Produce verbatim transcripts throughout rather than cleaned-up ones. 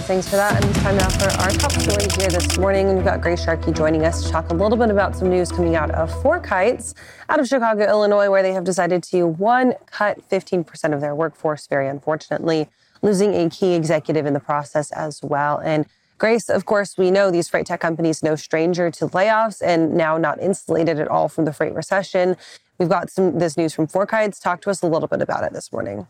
thanks for that. And it's time now for our top story here this morning. We've got Grace Sharkey joining us to talk a little bit about some news coming out of FourKites out of Chicago, Illinois, where they have decided to, one, cut fifteen percent of their workforce, very unfortunately, losing a key executive in the process as well. And Grace, of course, we know these freight tech companies no stranger to layoffs and now not insulated at all from the freight recession. We've got some this news from FourKites. Talk to us a little bit about it this morning.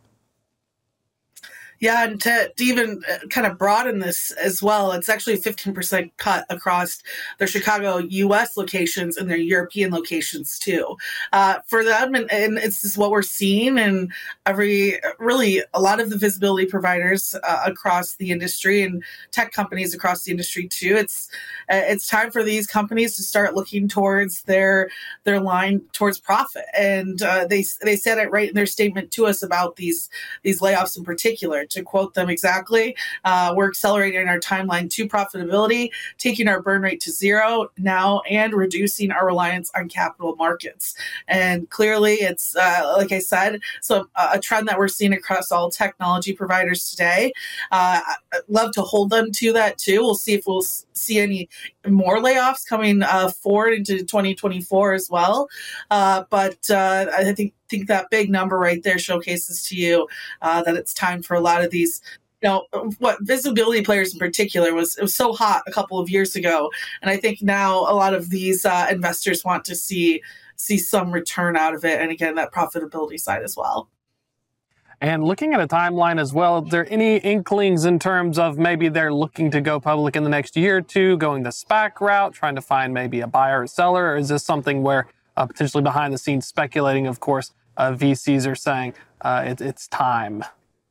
Yeah, and to, to even kind of broaden this as well, it's actually a fifteen percent cut across their Chicago U S locations and their European locations too. Uh, for them, and, and it's just what we're seeing, and every really a lot of the visibility providers uh, across the industry and tech companies across the industry too. It's uh, it's time for these companies to start looking towards their their line towards profit, and uh, they they said it right in their statement to us about these these layoffs in particular. To quote them exactly, uh, we're accelerating our timeline to profitability, taking our burn rate to zero now, and reducing our reliance on capital markets. And clearly, it's, uh, like I said, so uh, a trend that we're seeing across all technology providers today. Uh, I'd love to hold them to that too. We'll see if we'll see any more layoffs coming uh, forward into twenty twenty-four as well. Uh, but uh, I think think that big number right there showcases to you uh, that it's time for a lot of these, you know, what visibility players in particular was, it was so hot a couple of years ago. And I think now a lot of these uh, investors want to see, see some return out of it. And again, that profitability side as well. And looking at a timeline as well, are there any inklings in terms of maybe they're looking to go public in the next year or two, going the SPAC route, trying to find maybe a buyer or seller? Or is this something where uh, potentially behind the scenes speculating, of course, uh, V Cs are saying uh, it, it's time?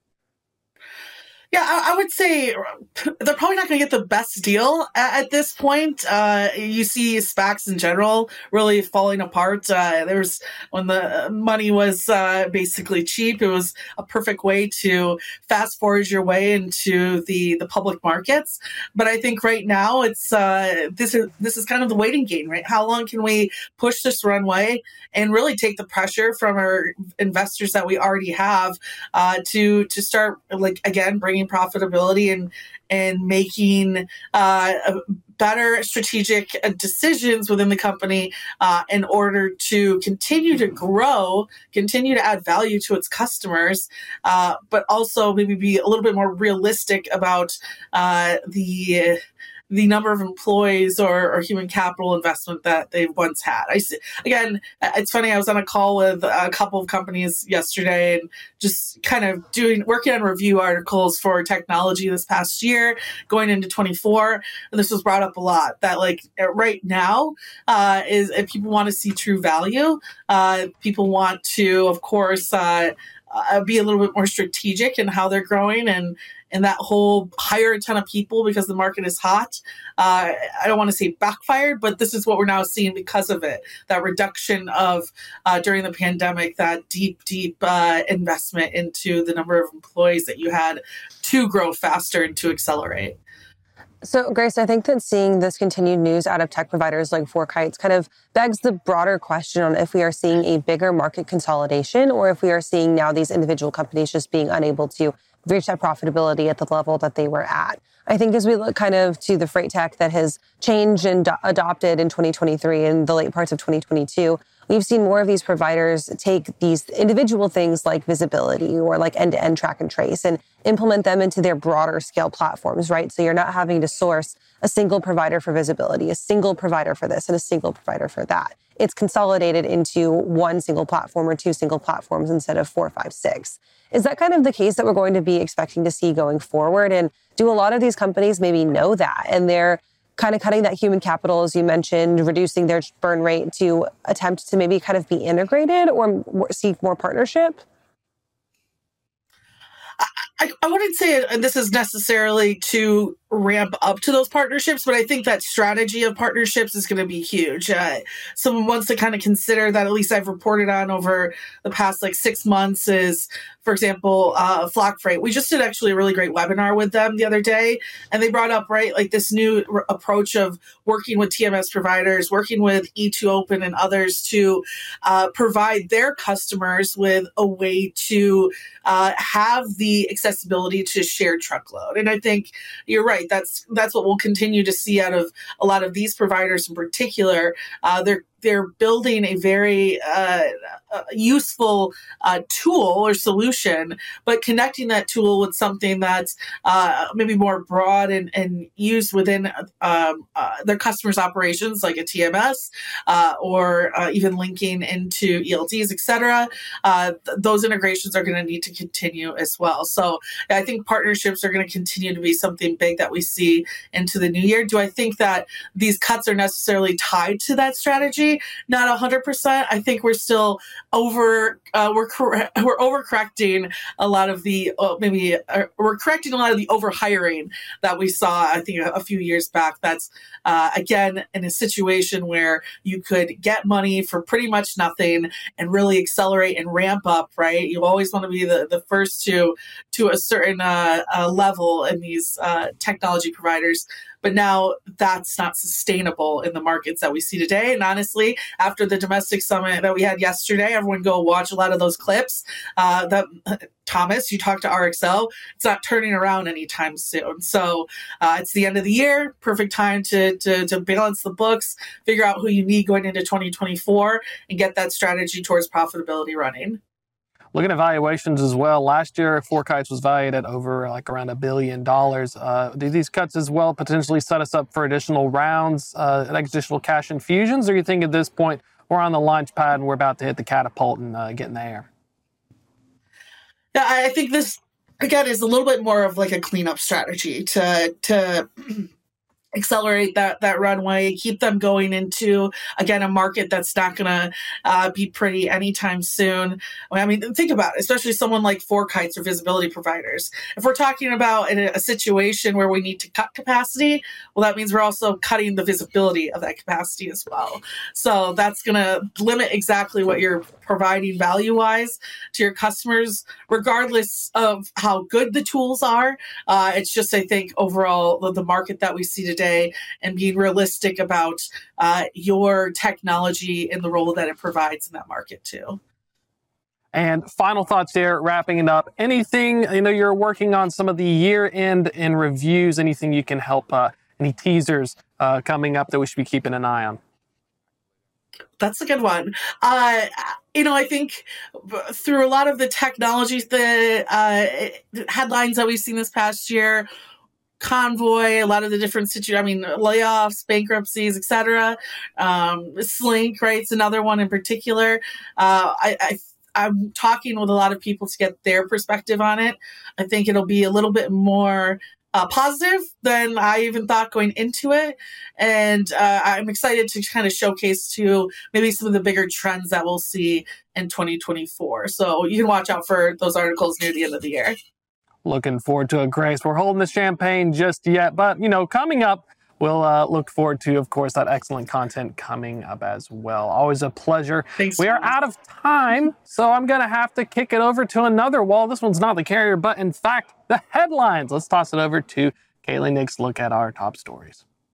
Yeah, I, I would say they're probably not going to get the best deal at, at this point. Uh, you see SPACs in general really falling apart. Uh, there was, when the money was uh, basically cheap, it was a perfect way to fast forward your way into the, the public markets. But I think right now it's uh, this is this is kind of the waiting game, right? How long can we push this runway and really take the pressure from our investors that we already have uh, to to start, like, again, bringing profitability and and making uh, better strategic decisions within the company uh, in order to continue to grow, continue to add value to its customers, uh, but also maybe be a little bit more realistic about uh, the the number of employees or, or human capital investment that they once had. I see, again, it's funny, I was on a call with a couple of companies yesterday and just kind of doing, working on review articles for technology this past year, going into twenty-four. And this was brought up a lot that, like, right now uh, is if people want to see true value, uh, people want to, of course, uh, uh, be a little bit more strategic in how they're growing, and and that whole hire a ton of people because the market is hot. Uh, I don't want to say backfired, but this is what we're now seeing because of it. That reduction of, uh, during the pandemic, that deep, deep uh, investment into the number of employees that you had to grow faster and to accelerate. So, Grace, I think that seeing this continued news out of tech providers like FourKites kind of begs the broader question on if we are seeing a bigger market consolidation or if we are seeing now these individual companies just being unable to reach that profitability at the level that they were at. I think as we look kind of to the freight tech that has changed and do- adopted in twenty twenty-three and the late parts of twenty twenty-two, we've seen more of these providers take these individual things like visibility or like end-to-end track and trace and implement them into their broader scale platforms, right? So you're not having to source a single provider for visibility, a single provider for this, and a single provider for that. It's consolidated into one single platform or two single platforms instead of four, five, six. Is that kind of the case that we're going to be expecting to see going forward? And do a lot of these companies maybe know that and they're kind of cutting that human capital, as you mentioned, reducing their burn rate to attempt to maybe kind of be integrated or seek more partnership? I, I wouldn't say this is necessarily to ramp up to those partnerships, but I think that strategy of partnerships is going to be huge. Uh, someone wants to kind of consider that, at least I've reported on over the past like six months is, for example, uh, Flock Freight. We just did actually a really great webinar with them the other day, and they brought up, right, like this new r- approach of working with T M S providers, working with E two Open and others to uh, provide their customers with a way to uh, have the accessibility to shared truckload. And I think you're right. That's that's what we'll continue to see out of a lot of these providers in particular. Uh, they're they're building a very uh, uh, useful uh, tool or solution, but connecting that tool with something that's uh, maybe more broad and, and used within um, uh, their customers' operations, like a T M S, uh, or uh, even linking into E L Ds, et cetera. Uh, th- those integrations are going to need to continue as well. So I think partnerships are going to continue to be something big that we see into the new year. Do I think that these cuts are necessarily tied to that strategy? Not one hundred percent. I think we're still over, uh, we're cor- we're overcorrecting a lot of the, uh, maybe uh, we're correcting a lot of the overhiring that we saw, I think, a, a few years back. That's, uh, again, in a situation where you could get money for pretty much nothing and really accelerate and ramp up, right? You always want to be the, the first to, to a certain uh, uh, level in these uh, technology providers. But now that's not sustainable in the markets that we see today. And honestly, after the domestic summit that we had yesterday, everyone go watch a lot of those clips. Uh, that Thomas, you talked to R X L. It's not turning around anytime soon. So uh, it's the end of the year. Perfect time to, to to balance the books, figure out who you need going into twenty twenty-four, and get that strategy towards profitability running. Looking at valuations as well, last year FourKites was valued at over like around a billion dollars. Uh, do these cuts as well potentially set us up for additional rounds, uh, additional cash infusions, or you think at this point we're on the launch pad and we're about to hit the catapult and uh, get in the air? Yeah, I think this again is a little bit more of like a cleanup strategy to to. accelerate that that runway, keep them going into, again, a market that's not going to uh, be pretty anytime soon. I mean, think about it, especially someone like FourKites or visibility providers. If we're talking about in a, a situation where we need to cut capacity, well, that means we're also cutting the visibility of that capacity as well. So that's going to limit exactly what you're providing value-wise to your customers, regardless of how good the tools are. Uh, it's just, I think, overall, the, the market that we see today Day and being realistic about uh, your technology and the role that it provides in that market too. And final thoughts there, wrapping it up. Anything, you know, you're working on some of the year-end and reviews, anything you can help, uh, any teasers uh, coming up that we should be keeping an eye on? That's a good one. Uh, you know, I think through a lot of the technologies, the uh, headlines that we've seen this past year, Convoy, a lot of the different situations, I mean, layoffs, bankruptcies, et cetera. Um, Slink, right? It's another one in particular. Uh, I, I, I'm talking with a lot of people to get their perspective on it. I think it'll be a little bit more uh, positive than I even thought going into it. And uh, I'm excited to kind of showcase to maybe some of the bigger trends that we'll see in twenty twenty-four. So you can watch out for those articles near the end of the year. Looking forward to it, Grace. We're holding the champagne just yet, but, you know, coming up, we'll uh, look forward to, of course, that excellent content coming up as well. Always a pleasure. Thanks. We are out of time, so I'm going to have to kick it over to another wall. This one's not the carrier, but in fact, the headlines. Let's toss it over to Kaylee Nix. Look at our top stories.